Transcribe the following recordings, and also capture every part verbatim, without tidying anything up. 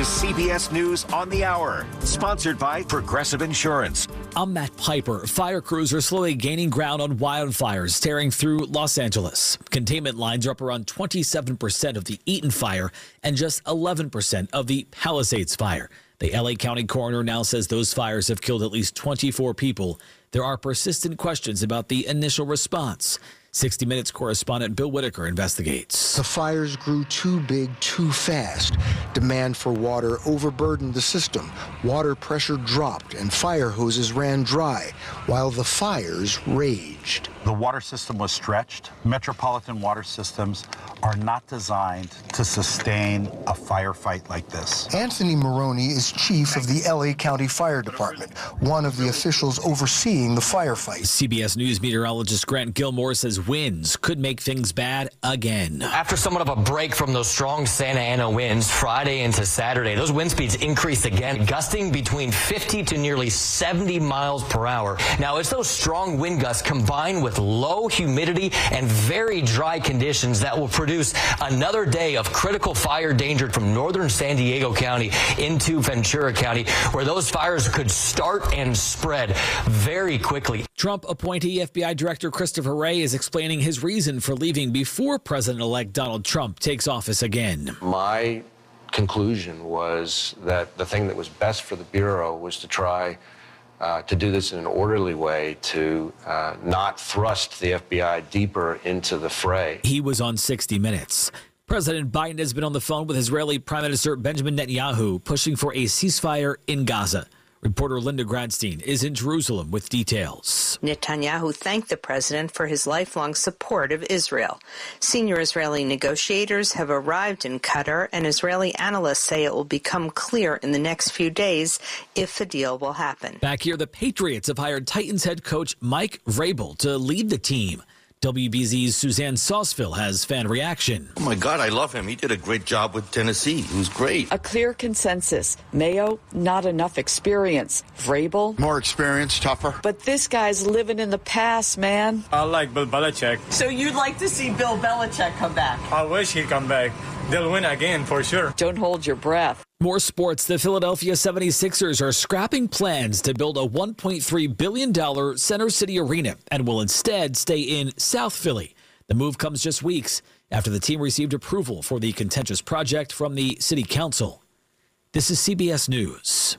is C B S News on the Hour, sponsored by Progressive Insurance. I'm Matt Piper. Fire crews are slowly gaining ground on wildfires tearing through Los Angeles. Containment lines are up around twenty-seven percent of the Eaton fire and just eleven percent of the Palisades fire. The L A County coroner now says those fires have killed at least twenty-four people. There are persistent questions about the initial response. sixty minutes correspondent Bill Whitaker investigates. The fires grew too big too fast. Demand for water overburdened the system. Water pressure dropped and fire hoses ran dry while the fires raged. The water system was stretched. Metropolitan water systems are not designed to sustain a firefight like this. Anthony Maroney is chief of the L A County Fire Department, one of the officials overseeing the firefight. C B S News meteorologist Grant Gilmore says winds could make things bad again. After somewhat of a break from those strong Santa Ana winds Friday into Saturday, those wind speeds increased again, gusting between fifty to nearly seventy miles per hour. Now, it's those strong wind gusts combined with low humidity and very dry conditions that will produce another day of critical fire danger from northern San Diego County into Ventura County, where those fires could start and spread very quickly. Trump appointee F B I Director Christopher Wray is explaining his reason for leaving before President-elect Donald Trump takes office again. My conclusion was that the thing that was best for the Bureau was to try uh, to do this in an orderly way, to uh, not thrust the F B I deeper into the fray. He was on sixty minutes. President Biden has been on the phone with Israeli Prime Minister Benjamin Netanyahu, pushing for a ceasefire in Gaza. Reporter Linda Gradstein is in Jerusalem with details. Netanyahu thanked the president for his lifelong support of Israel. Senior Israeli negotiators have arrived in Qatar, and Israeli analysts say it will become clear in the next few days if a deal will happen. Back here, the Patriots have hired Titans head coach Mike Vrabel to lead the team. W B Z's Suzanne Sausville has fan reaction. Oh, my God, I love him. He did a great job with Tennessee. He was great. A clear consensus. Mayo, not enough experience. Vrabel, more experience, tougher. But this guy's living in the past, man. I like Bill Belichick. So you'd like to see Bill Belichick come back? I wish he'd come back. They'll win again for sure. Don't hold your breath. More sports. The Philadelphia seventy-sixers are scrapping plans to build a one point three billion dollars Center City Arena and will instead stay in South Philly. The move comes just weeks after the team received approval for the contentious project from the city council. This is C B S News.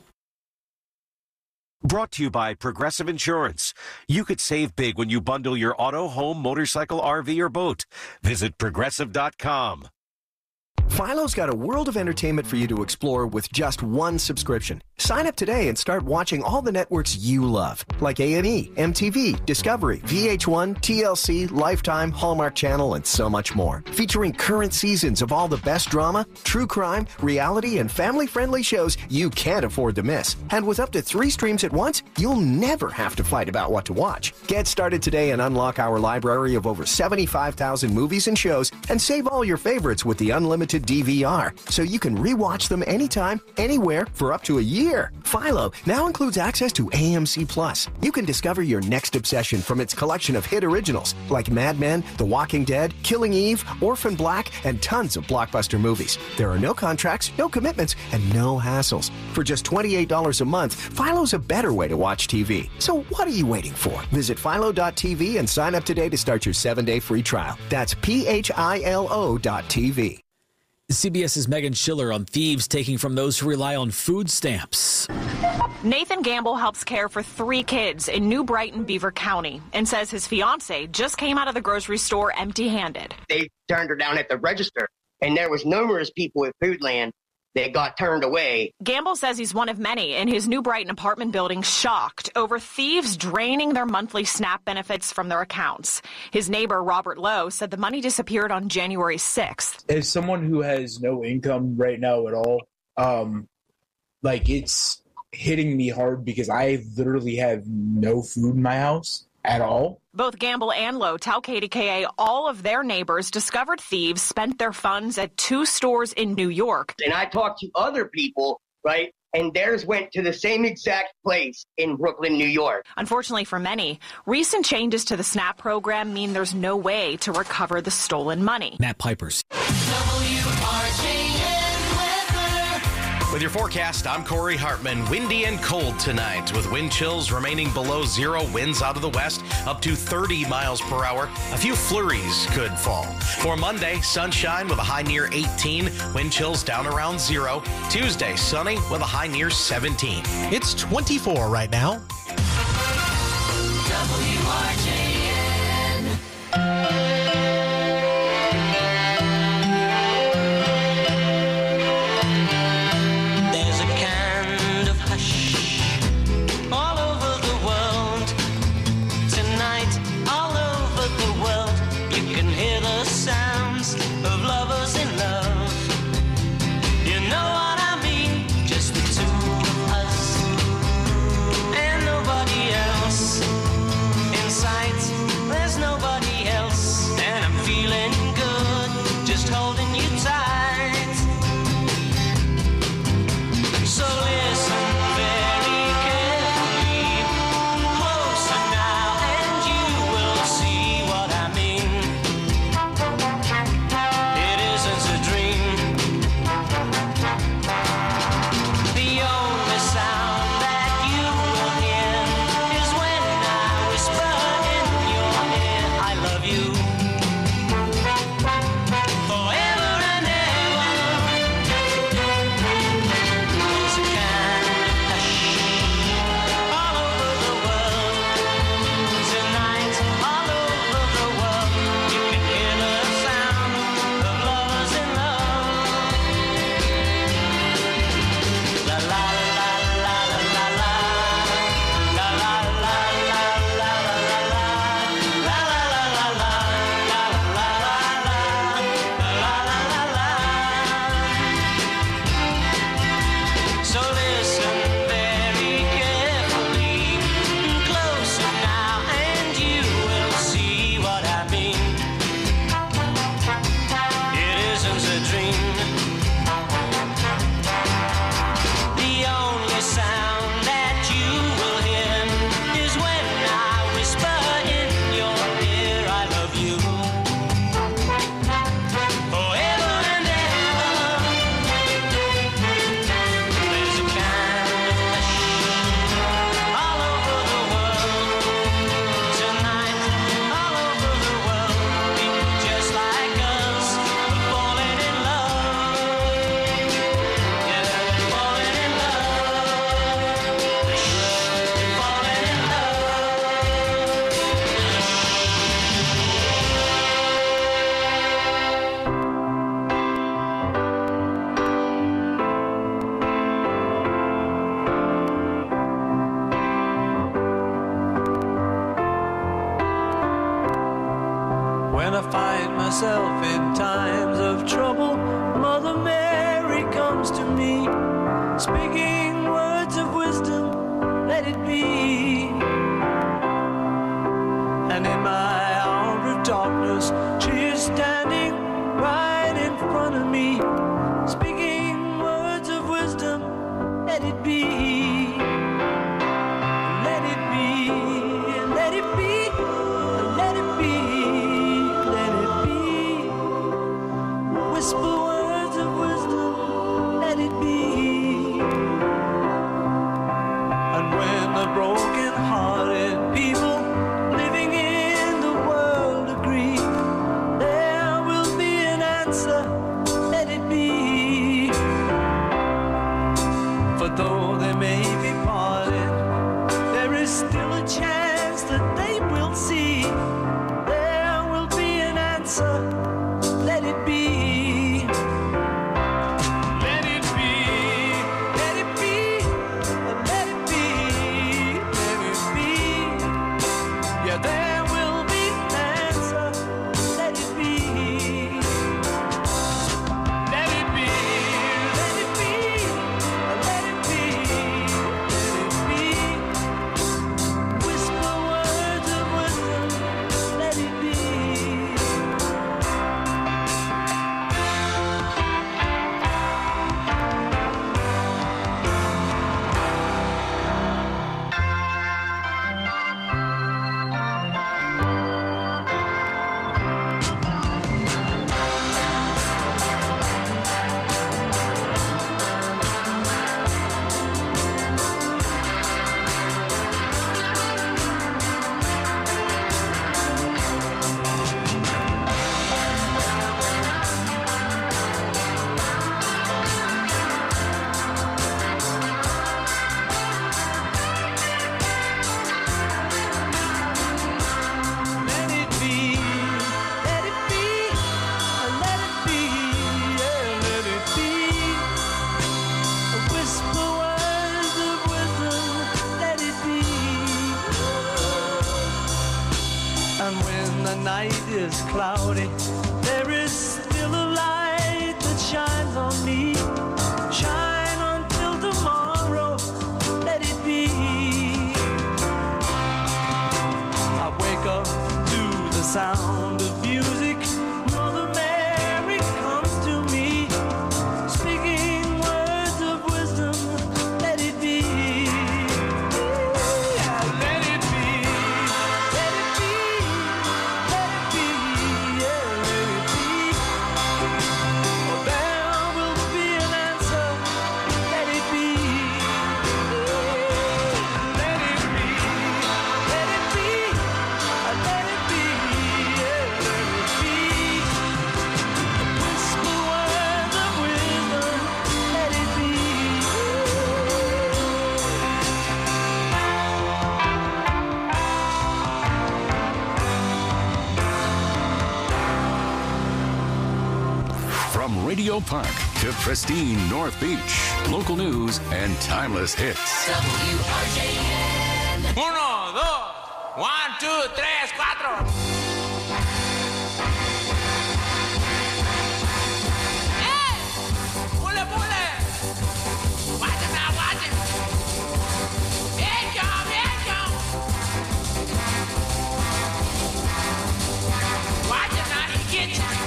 Brought to you by Progressive Insurance. You could save big when you bundle your auto, home, motorcycle, R V, or boat. Visit progressive dot com. Philo's got a world of entertainment for you to explore with just one subscription. Sign up today and start watching all the networks you love, like A and E, M T V, Discovery, V H one, T L C, Lifetime, Hallmark Channel, and so much more. Featuring current seasons of all the best drama, true crime, reality, and family-friendly shows you can't afford to miss. And with up to three streams at once, you'll never have to fight about what to watch. Get started today and unlock our library of over seventy-five thousand movies and shows, and save all your favorites with the unlimited D V R, so you can rewatch them anytime, anywhere, for up to a year. Philo now includes access to A M C Plus. You can discover your next obsession from its collection of hit originals like Mad Men, The Walking Dead, Killing Eve, Orphan Black, and tons of blockbuster movies. There are no contracts, no commitments, and no hassles. For just twenty-eight dollars a month, Philo's a better way to watch T V. So what are you waiting for? Visit philo dot t v and sign up today to start your seven-day free trial. That's P H I L O dot T V. CBS's Megan Schiller on thieves taking from those who rely on food stamps. Nathan Gamble helps care for three kids in New Brighton, Beaver County, and says his fiance just came out of the grocery store empty-handed. They turned her down at the register, and there was numerous people at Foodland that got turned away. Gamble says he's one of many in his New Brighton apartment building shocked over thieves draining their monthly SNAP benefits from their accounts. His neighbor, Robert Lowe, said the money disappeared on January sixth. As someone who has no income right now at all, um, like it's hitting me hard because I literally have no food in my house at all. Both Gamble and Lowe tell K D K A all of their neighbors discovered thieves spent their funds at two stores in New York. And I talked to other people, right, and theirs went to the same exact place in Brooklyn, New York. Unfortunately for many, recent changes to the SNAP program mean there's no way to recover the stolen money. Matt Pipers. With your forecast, I'm Corey Hartman. Windy and cold tonight with wind chills remaining below zero. Winds out of the west up to thirty miles per hour. A few flurries could fall. For Monday, sunshine with a high near eighteen. Wind chills down around zero. Tuesday, sunny with a high near seventeen. It's twenty-four right now. W R J N. There's a kind of hush all over the world. Tonight, all over the world, you can hear the sounds of lovers in love. You know what I mean? Just the two of us and nobody else. In sight, there's nobody else, and I'm feeling good, just holding you tight. So listen very carefully, closer now, and you will see what I mean. It isn't a dream. The only sound that you will hear is when I whisper in your ear, I love you. Forever and ever. There's a kind of hush all over the world. Tonight, all over the world, you can hear the sound of lovers in love. La la la la la la la. La la la la la la la la. La la la la la. La la la la. La la la la. So listen very carefully, closer now, and you will see what I mean. It isn't a dream. The only sound that you will hear is when I whisper in your ear, I love you. Forever and ever. There's a kind of hush all over the world. Tonight, all over the world, people just like us are falling in love. Yeah, they're falling in love. Shh, they're falling in When I find myself in times of trouble, Mother Mary comes to me, speaking words of wisdom, let it be. And in my hour of darkness, she is standing right in front of me, speaking words of wisdom, let it be. Let it be, let it be, let it be, let it be. Whisper words of wisdom, let it be. And when the broken-hearted people living in the world agree, there will be an answer, let it be. For though they may be parted, there is still a chance that they will see. There will be an answer, let it be. Let it be, let it be, let it be, let it be. Yeah, there will be an answer, let it be. Let it be, let it be, let it be. night is cloudy, there is still a light that shines on me. Shine until tomorrow, let it be. I wake up to the sound of music. Mother Mary comes to me, speaking words of wisdom, let it be. Yeah, let it be. Let it be. Let it be. Yeah, let it be. Oh, there will be an answer. Let it be. Let it be. Let it be. Let it be. Yeah, let it be. Whisper words of wisdom. Let it be. From Radio Park to pristine North Beach, local news and timeless hits. W R J N. Uno, dos, one, two, tres, cuatro. Hey! Pule, pule! Watch it now, watch it! Here it come, here it come! Watch it now, he gets you!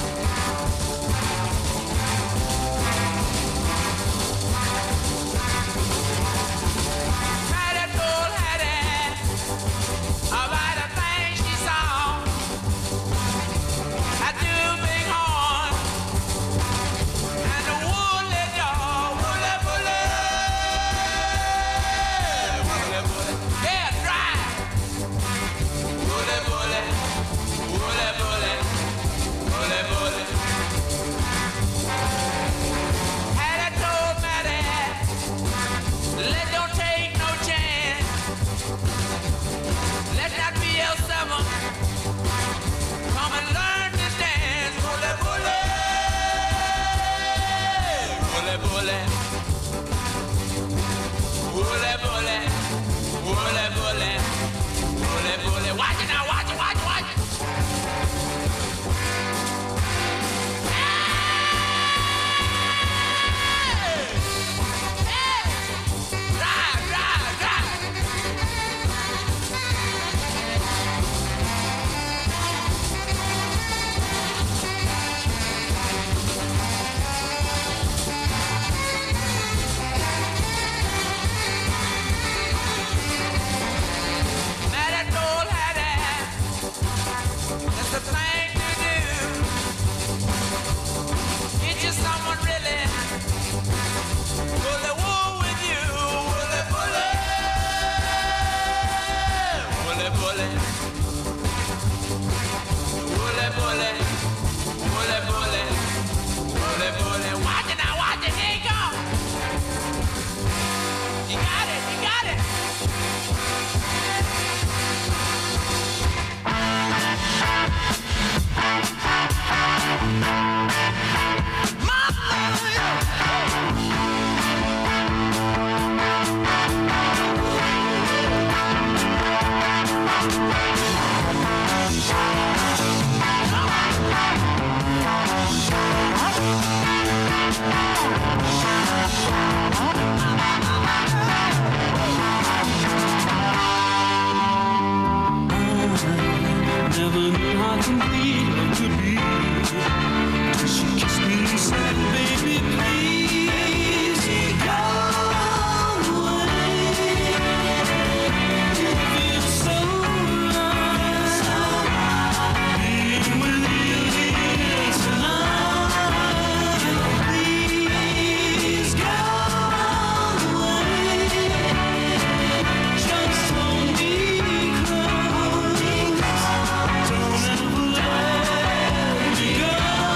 Had it, bull, had it, about a thing she saw. Had two big horns and a woolly jaw, woolly, woolly, woolly, woolly, yeah, dry. Woolly, woolly, woolly, woolly, woolly, woolly. Had I told Maddie, let don't take no chance. Let that be L seven. Come and learn to dance. Bully, bully. Bully, bully. Bully, bully. Bully, bully. Bully, bully. Watch it now. Watch it, watch it, watch it. Hey! Hey! Drive, drive, drive. Now that old Hattie, that's the thing to do. Get you someone really bully wool with you. Bully, bully. Bully, bully. Bully, bully. Bully, bully. Bully, bully. Watch it now, watch it. Here you go. You got it, you got it. Never knew how complete love could be till she kissed me and said, baby, please go away. It feels so right being with you here tonight. Please go away. Just hold me close. Don't ever let me go.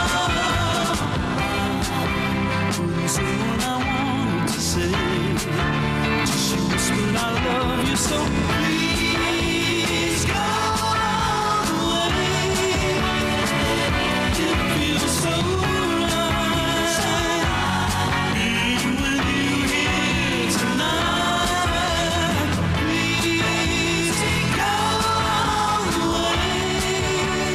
Couldn't say what I wanted to say. Just she whispered, I love you so. Please go away. It feels so right being with you here tonight. Please go away.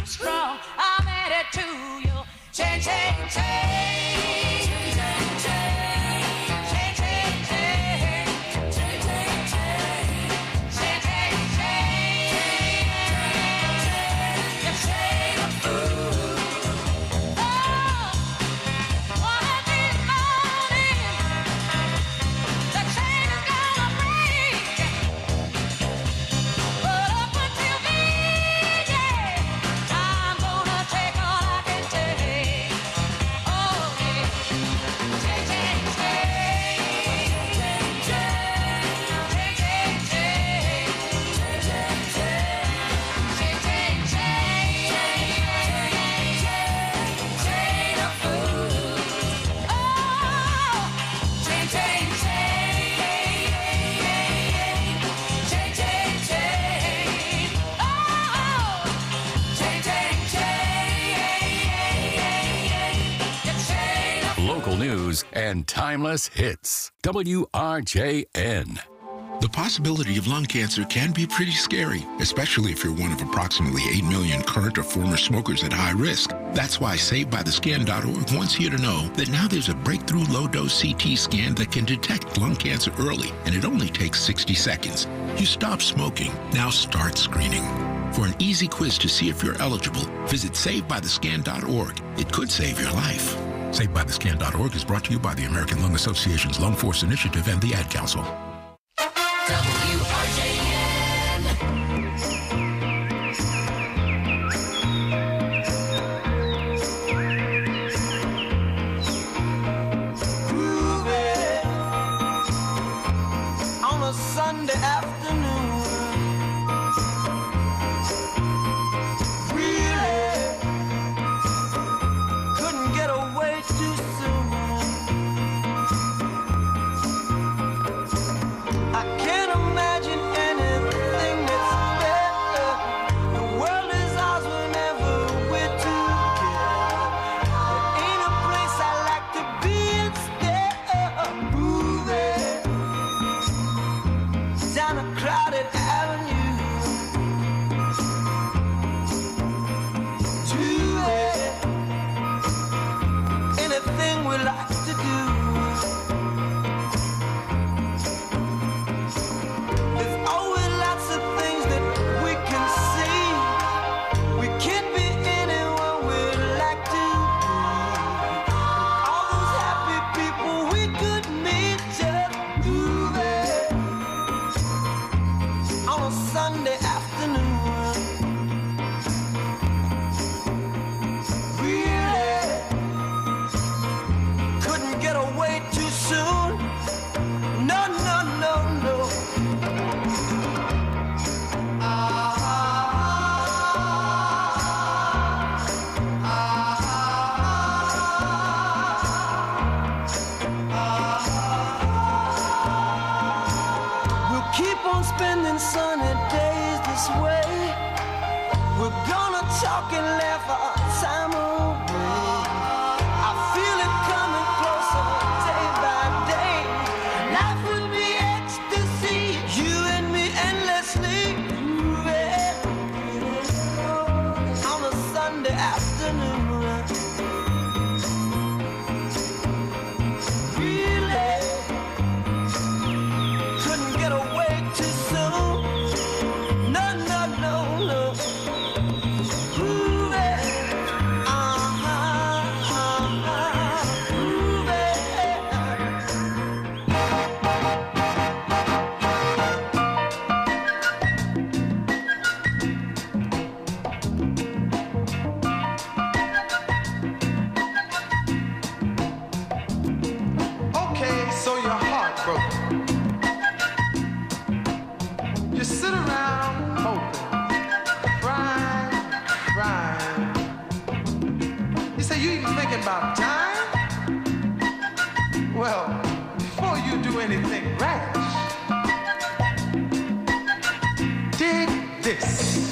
strong. I'm headed to you. Change, change, change. Change, change, change. Change, change, change. Change, change, change. Change, change, change. The shade of food. Oh, one of these mornings, the chain is gonna break. But up until then, yeah, I'm gonna take all I can take. Oh, yeah. Change, change, change. Change, change, change. Change, change, change. Change, change, change. Chain of food. Oh, change, change, change. Change, change, change. Oh, change, change, change. Your chain of Local news and timeless hits. W R J N. The possibility of lung cancer can be pretty scary, especially if you're one of approximately eight million current or former smokers at high risk. That's why Saved By The Scan dot org wants you to know that now there's a breakthrough low-dose C T scan that can detect lung cancer early, and it only takes sixty seconds. You stop smoking, now start screening. For an easy quiz to see if you're eligible, visit Saved By The Scan dot org. It could save your life. Saved By The Scan dot org is brought to you by the American Lung Association's Lung Force Initiative and the Ad Council. W R J N. Groovy on a Sunday afternoon. Really couldn't get away too soon. I can't imagine anything that's better. The world is ours whenever we're together. There ain't a place I like to be instead of moving down a crowded avenue. Doing anything we like to do. There's always lots of things that we can see. We can't be anyone we'd like to be. All those happy people we could meet just moving on a Sunday afternoon. Really couldn't get away too soon. No, no, no, no. We'll keep on spending sunny days this way. We're gonna talk and laugh our time away. I feel it coming closer day by day. Life will be ecstasy, you and me endlessly moving on a Sunday afternoon. Really couldn't get away too soon. No, no, no, no. Moving, uh-huh, uh-huh, moving. Okay, so you're heartbroken. You sit around hoping, crying, crying. You say you even thinking about time? Well, before you do anything rash, dig this.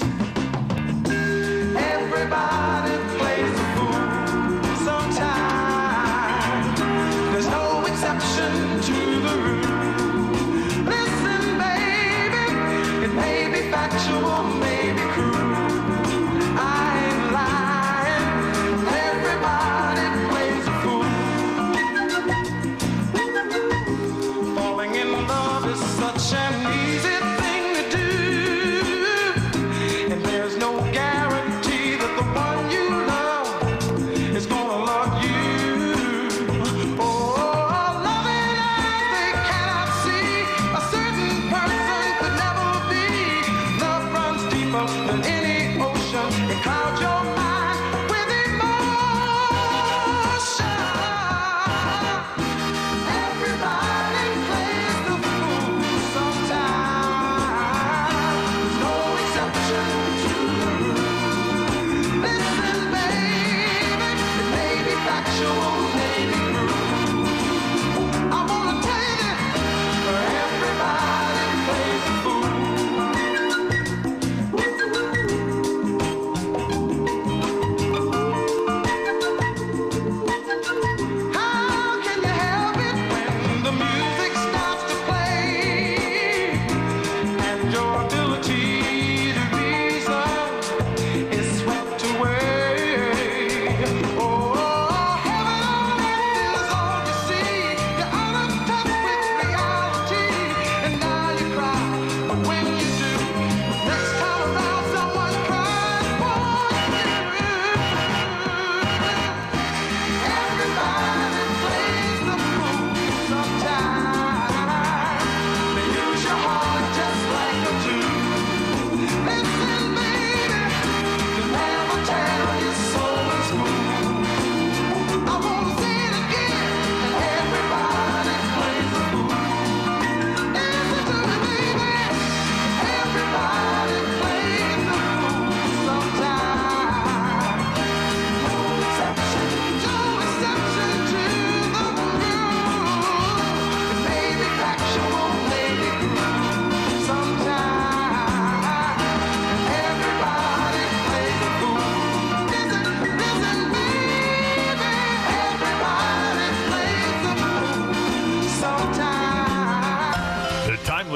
Everybody plays the fool sometimes. There's no exception to the rule. Listen, baby, it may be factual, may be cruel. I ain't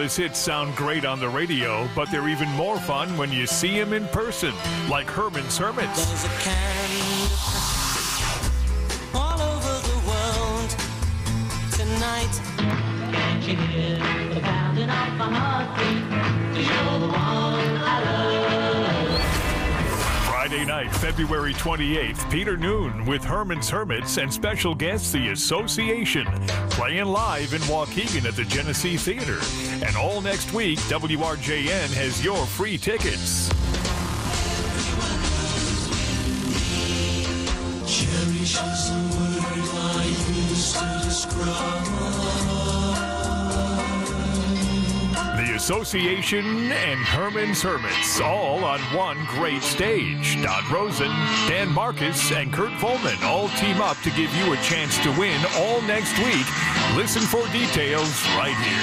Timeless hits sound great on the radio, but they're even more fun when you see them in person, like Herman's Hermits. There's a kind of passion all over the world tonight. Can't you hear the pounding of my heartbeat? 'Cause you're the one I love. Friday night, February twenty-eighth, Peter Noon with Herman's Hermits and special guest The Association, playing live in Waukegan at the Genesee Theater. And all next week, W R J N has your free tickets. Cherish is a word I use to describe. The Association and Herman's Hermits, all on one great stage. Don Rosen, Dan Marcus, and Kurt Volman all team up to give you a chance to win all next week. Listen for details right here.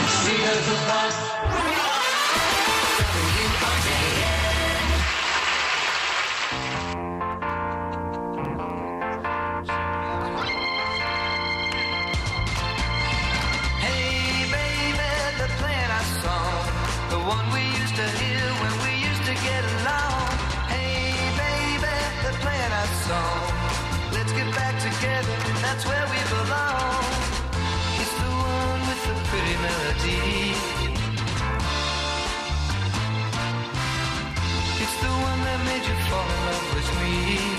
The one we used to hear when we used to get along. Hey, baby, they're playing our song. Let's get back together, that's where we belong. It's the one with the pretty melody. It's the one that made you fall in love with me.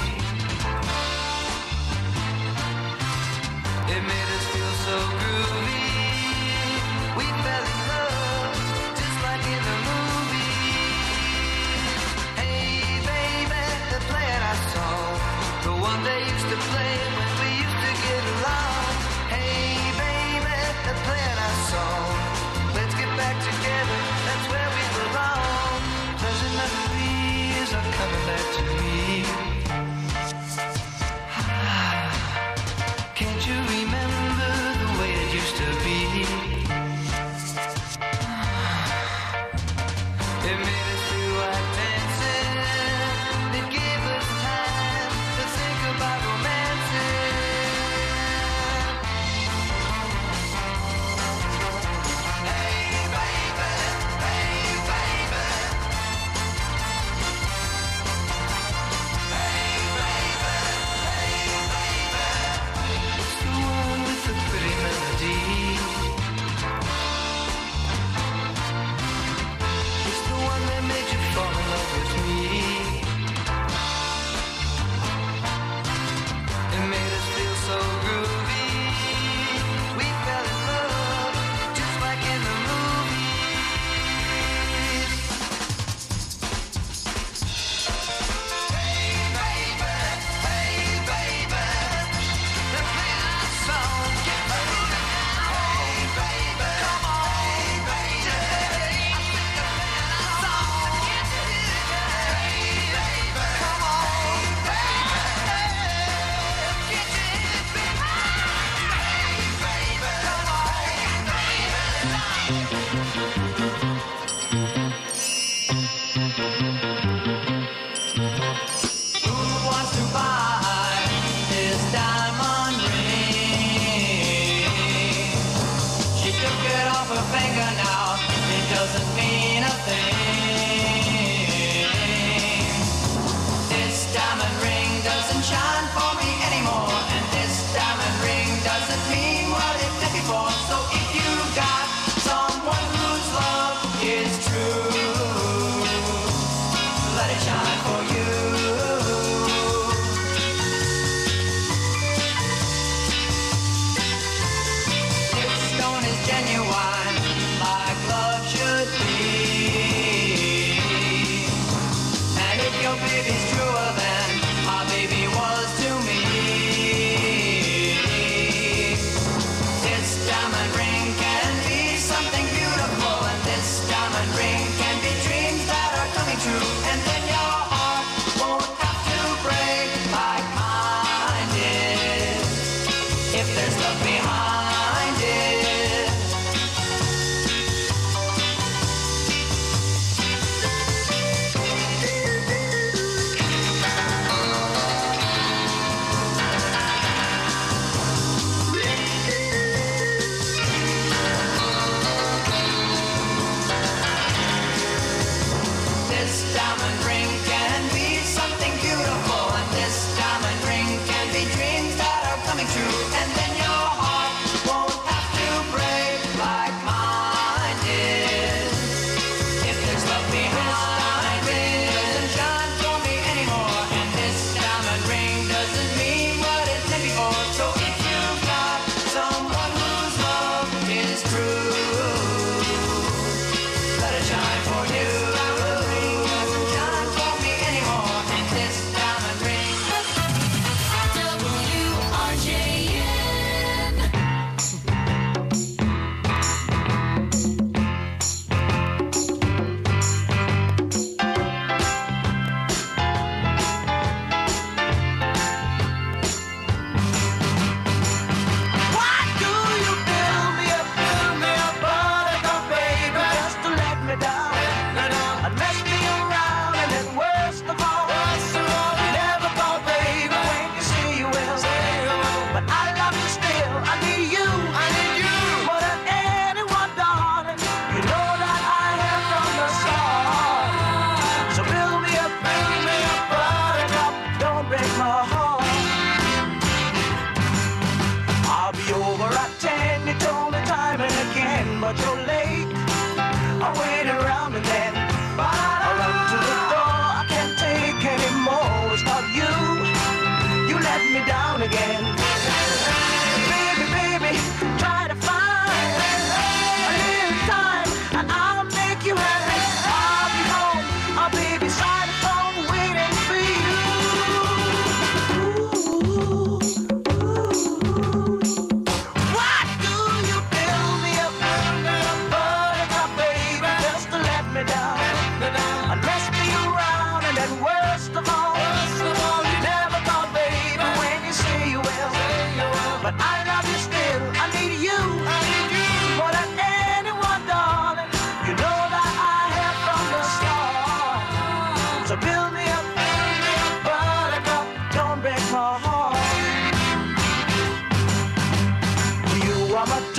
It made us feel so groovy. We fell in love just like in the movie. Hey, baby, they're playing our song. The one they used to play when we used to get along. Hey, baby, they're playing our song. Let's get back together, that's where we belong. Pleasant memories are coming back to me. Can't you remember the way it used to be? It made us feel like dancing. It gave us time to think about romancing.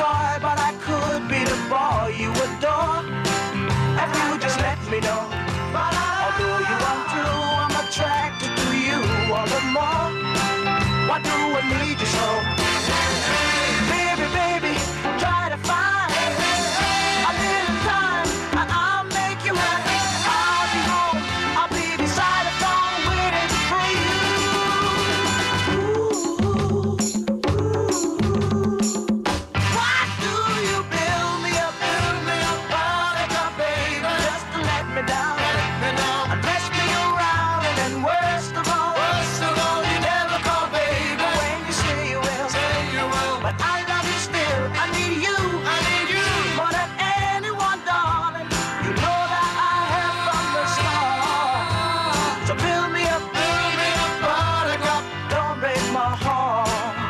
toy, but I could be the boy you adore. If you just let me know. Although you are true, I'm attracted to you all the more. Why do I need you so? Baby, baby, try to find a little time and I'll make you happy. I'll be home, I'll be beside the phone waiting for you. Why do you build me up, build me up, buttercup, baby, just to let me down, let me down, and mess me around, and then worst of all, worst of all, you never call, baby, when you say you will, say you will, but I love you still, I need you, I need you, more than anyone, darling, you know that I have from the start, so build me up, build me up, buttercup, don't break my heart.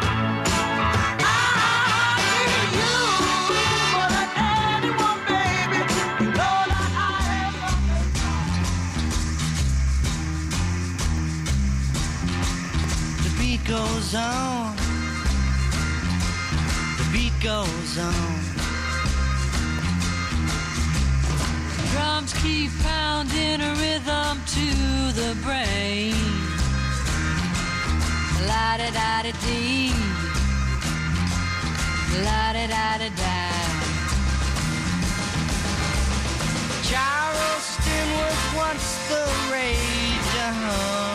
Goes on, the beat goes on. Drums keep pounding a rhythm to the brain. La da da da dee, la da da da da. Charleston was once the rage, uh-huh.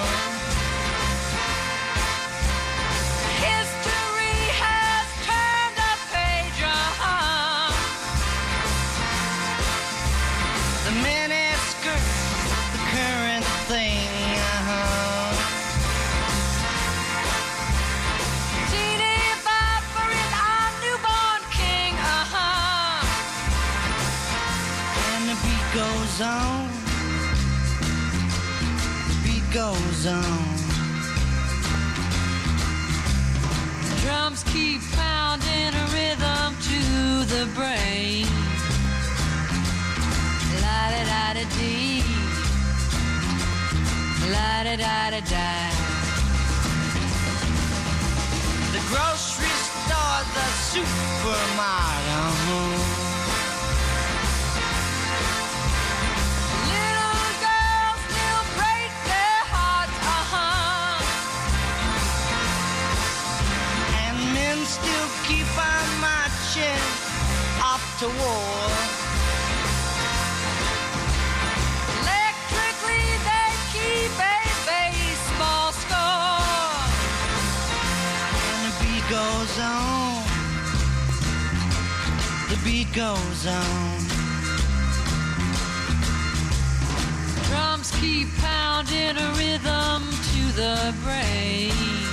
Goes on, the beat goes on. Drums keep pounding a rhythm to the brain. La da da da dee, la da da da da. The grocery store, the supermarket. Still keep on marching off to war. Electrically they keep a baseball score. And the beat goes on, the beat goes on. Drums keep pounding a rhythm to the brain.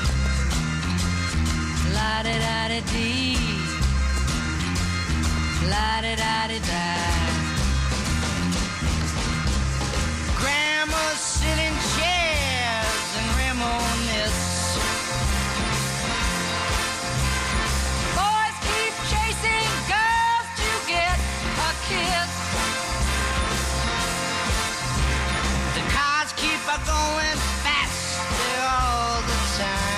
La da da da dee, la da da da da. Grandma's sitting chairs and reminisce. Boys keep chasing girls to get a kiss. The cars keep a going faster all the time.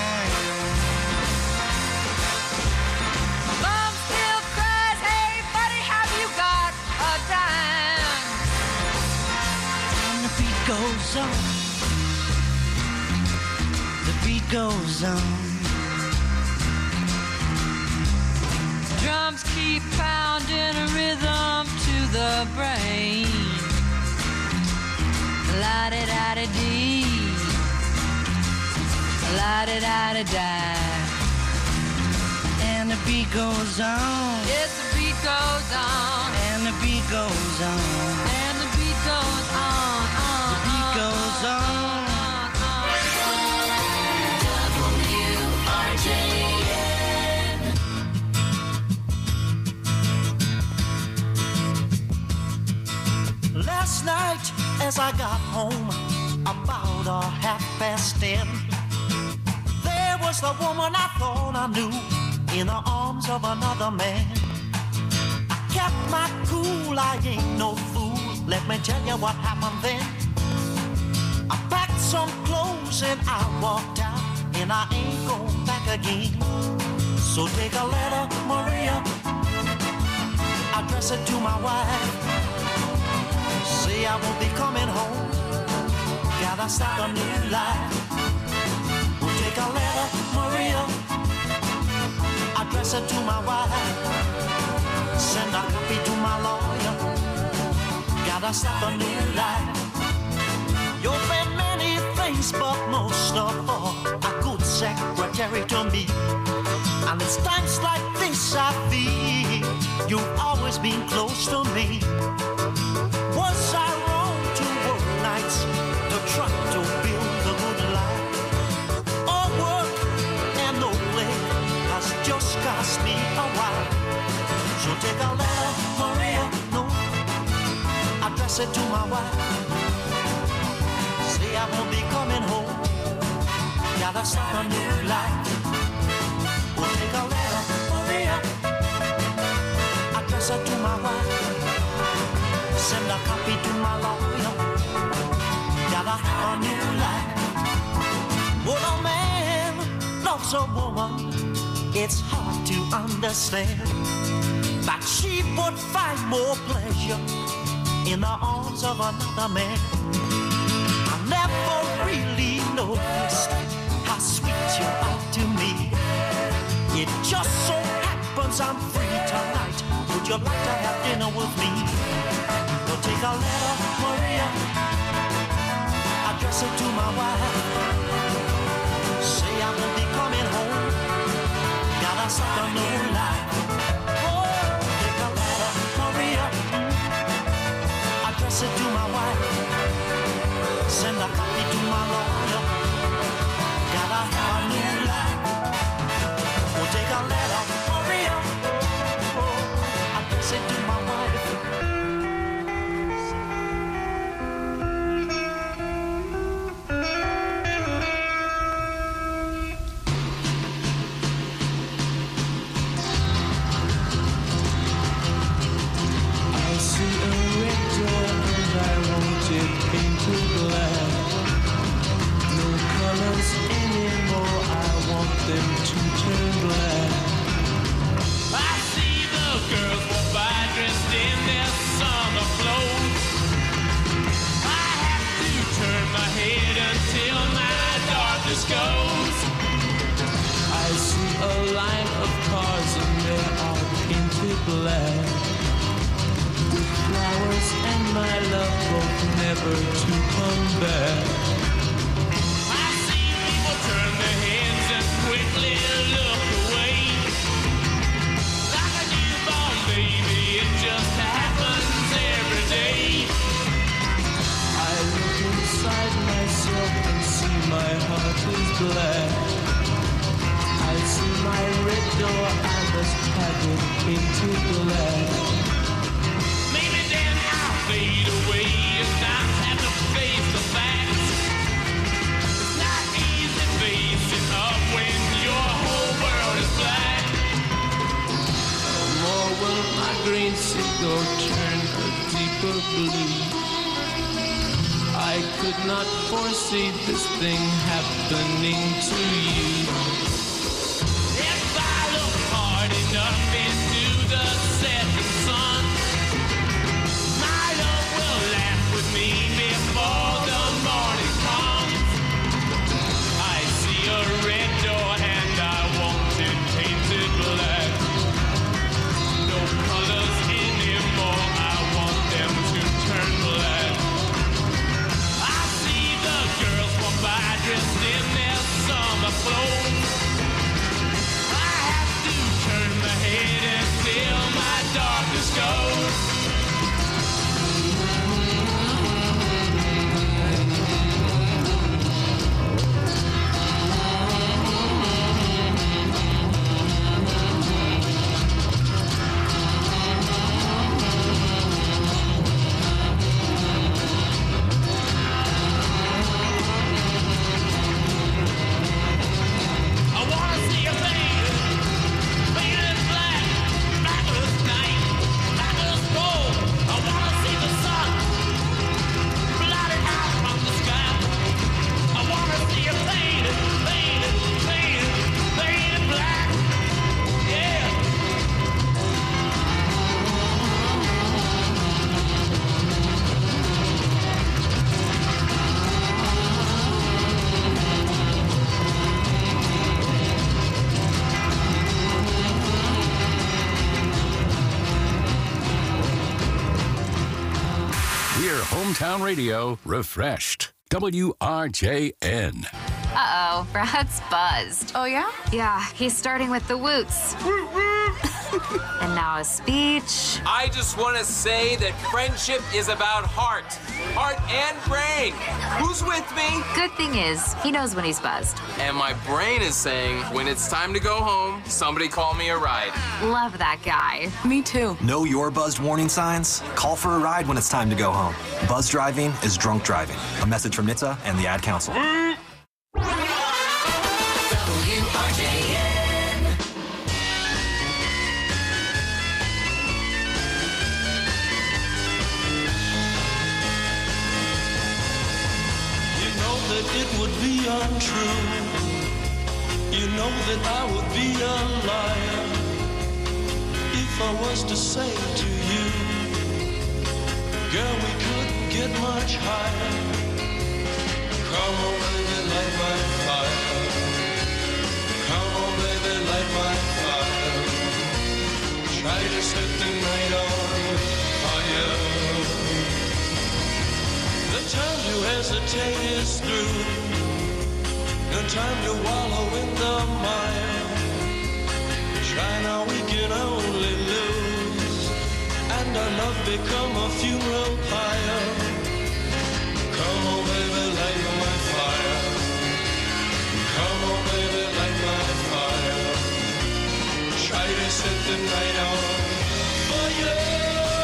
Goes on, the beat goes on. Drums keep pounding a rhythm to the brain. La da da da dee, la da da da da. And the beat goes on. Yes, the beat goes on. And the beat goes on. And the beat goes on. Goes on. W R J N. Last night, as I got home, about a half past ten, there was the woman I thought I knew in the arms of another man. I kept my cool, I ain't no fool. Let me tell you what happened then. I packed some clothes and I walked out, and I ain't going back again. So take a letter, Maria, Address it to my wife. Say I won't be coming home. Gotta start a new life. We'll take a letter, Maria. Address it to my wife. Send a copy to my lawyer. Gotta start a new life. You've been many things, but most of all, a good secretary to me. And it's times like this I feel you've always been close to me. Was I wrong to work nights to try to build a good life? All work and no play has just cost me a while. So take a letter, Maria, no, address it to my wife. Say I won't be coming home. Gotta start a new life. We'll take a letter, Maria. Address it to my wife. Send a copy to my lawyer. Gotta have a new life. When a man loves a woman, it's hard to understand that she would find more pleasure in the arms of another man. I never really noticed how sweet you are to me. It just so happens I'm free tonight. Would you like to have dinner with me? We'll take a letter, Maria. Address it to my wife. Say I won't be coming home. Gotta start a new life. Oh, take a letter, Maria. Address it to my wife. Send a copy to my lawyer. Gotta have a new life. We'll take a letter, Maria. Oh, address it to my wife. I see a red door and I want it painted black. No colors anymore, I want them to turn black. I see the girls walk by dressed in their summer clothes. I have to turn my head until my darkness goes. I see a line of cars and they are painted black. With flowers and my love both never to come back. I see people turn their heads and quickly look away. Like a newborn baby, it just happens every day. I look inside myself and see my heart is black. I see my red door, I must have it painted black. Maybe then I'll fade away if I have to face the facts. It's not easy facing up when your whole world is black. No more will my green seagull turn a deeper blue. I could not foresee this thing happening to you. If I look hard enough into the setting sun, my love will laugh with me before the morning comes. I see a red door and I want it painted black. No colors anymore, I want them to turn black. I see the girls walk by dressed in their summer Hometown Radio refreshed. W R J N. Uh-oh, Brad's buzzed. Oh, yeah? Yeah, he's starting with the woots. And now a speech. I just want to say that friendship is about heart. Heart and brain. Who's with me? Good thing is, he knows when he's buzzed. And my brain is saying, when it's time to go home, somebody call me a ride. Love that guy. Me too. Know your buzzed warning signs? Call for a ride when it's time to go home. Buzz driving is drunk driving. A message from N H T S A and the Ad Council. It would be untrue. You know that I would be a liar if I was to say to you, girl, we couldn't get much higher. Come on, baby, light my fire. Come on, baby, light my fire. Try to set the night on fire. The time to hesitate is through. No time to wallow in the mire. Try now, we can only lose. And our love become a funeral pyre. Come on, baby, light my fire. Come on, baby, light my fire. Try to set the night on fire.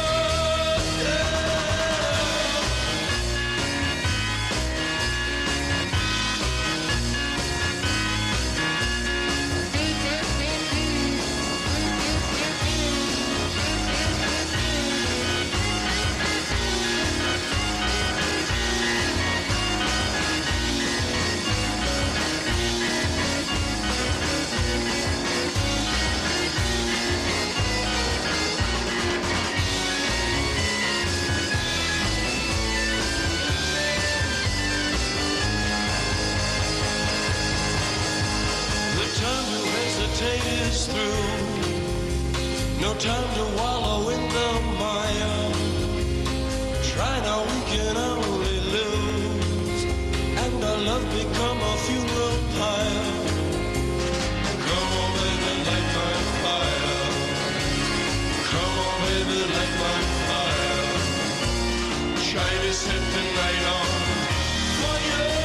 Is through. No time to wallow in the mire. Try now, we can only lose. And our love become a funeral pyre. Come on, baby, light my fire. Come on, baby, light my fire. Try to set the night on fire.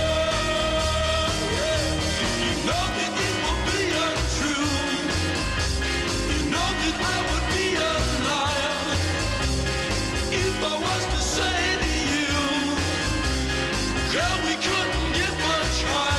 You know that it will be untrue. I would be a liar if I was to say to you, girl, we couldn't get much higher.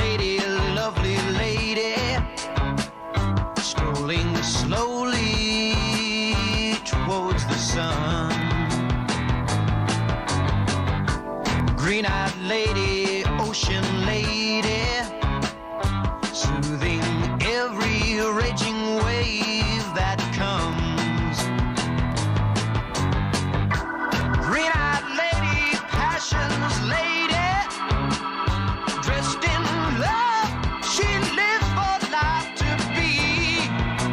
lady, lovely lady, strolling slowly towards the sun. Green-eyed lady, ocean lady, soothing every raging wave that comes. Green-eyed lady, passion's lady, dressed in love, she lives for life to be.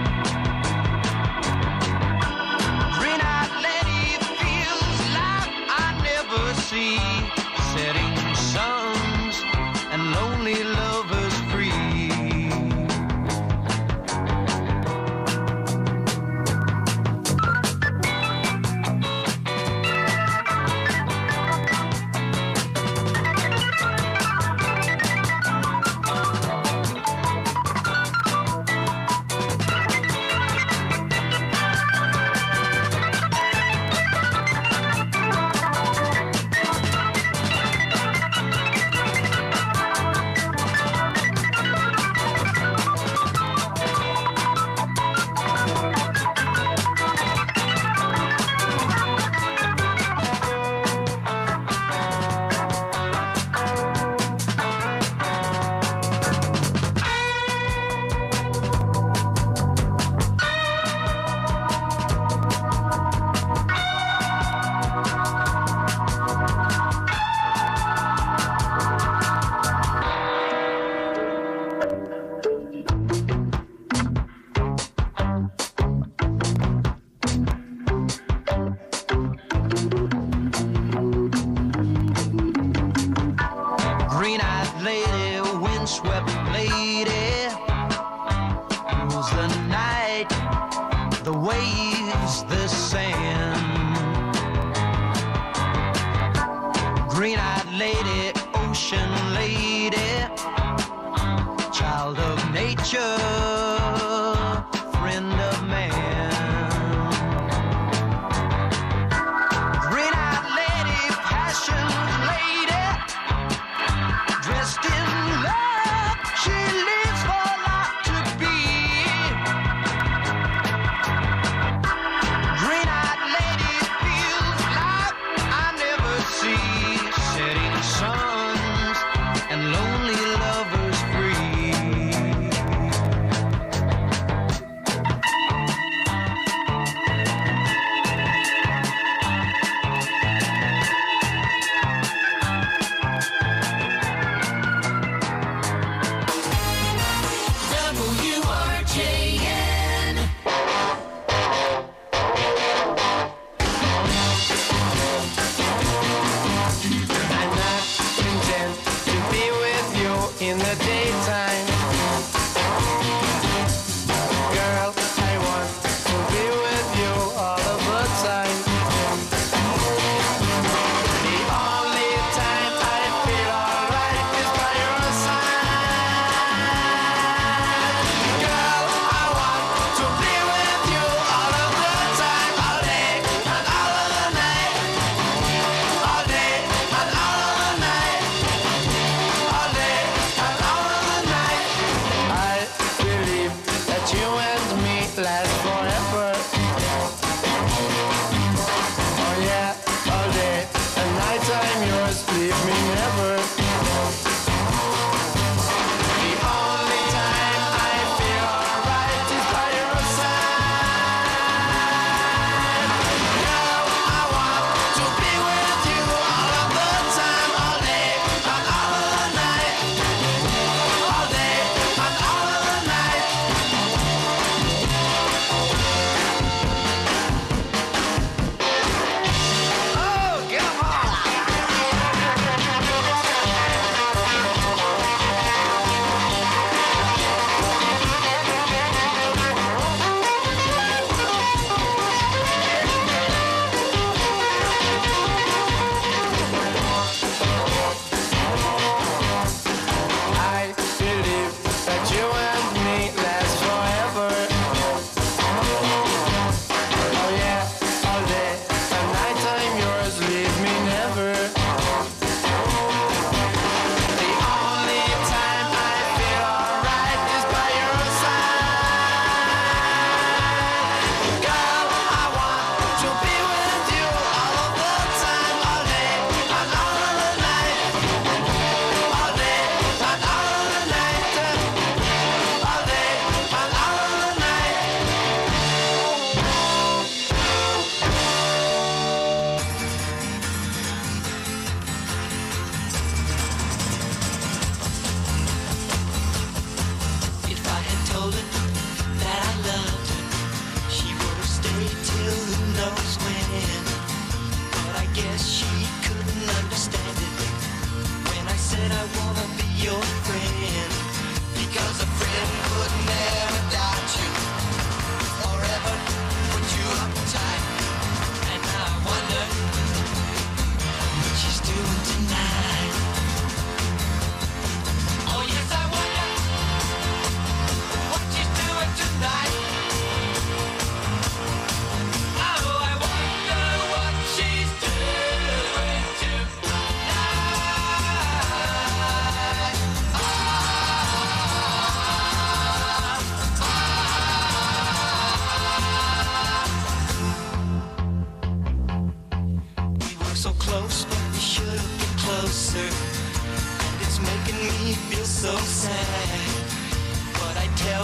Green-eyed lady feels like I never see. Setting suns and lonely lovers free. Green-eyed lady, windswept lady, rules the night, the waves, the sand. Green-eyed lady, ocean lady, child of nature, friend of man. Green-eyed lady, passion's lady, dressed in love, she lives for life to be. Green-eyed lady feels like I never see. Setting suns and lonely lovers free. W R J N. I'm not content to be with you in the daytime. Girl, I want to be with you all of the time. The only time I feel alright is by your side. Girl, I want to be with you all of the time, all day and all of the night. All day and all of the night. All day and all of the night.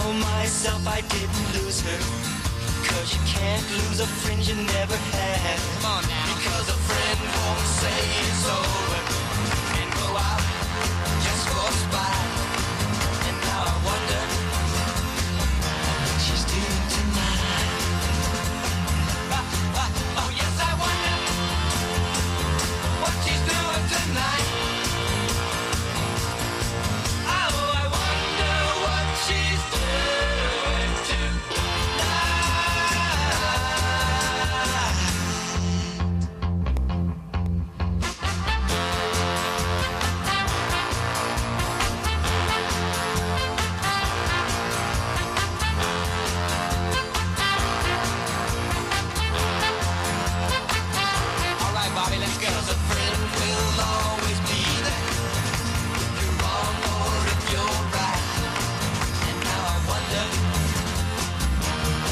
tell myself I didn't lose her. Cause you can't lose a friend you never had. Come on now. Because a friend won't say it's over and go out just for spite.